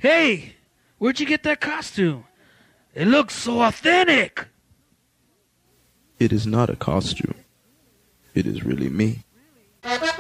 Hey, where'd you get that costume? It looks so authentic. It is not a costume. It is really me.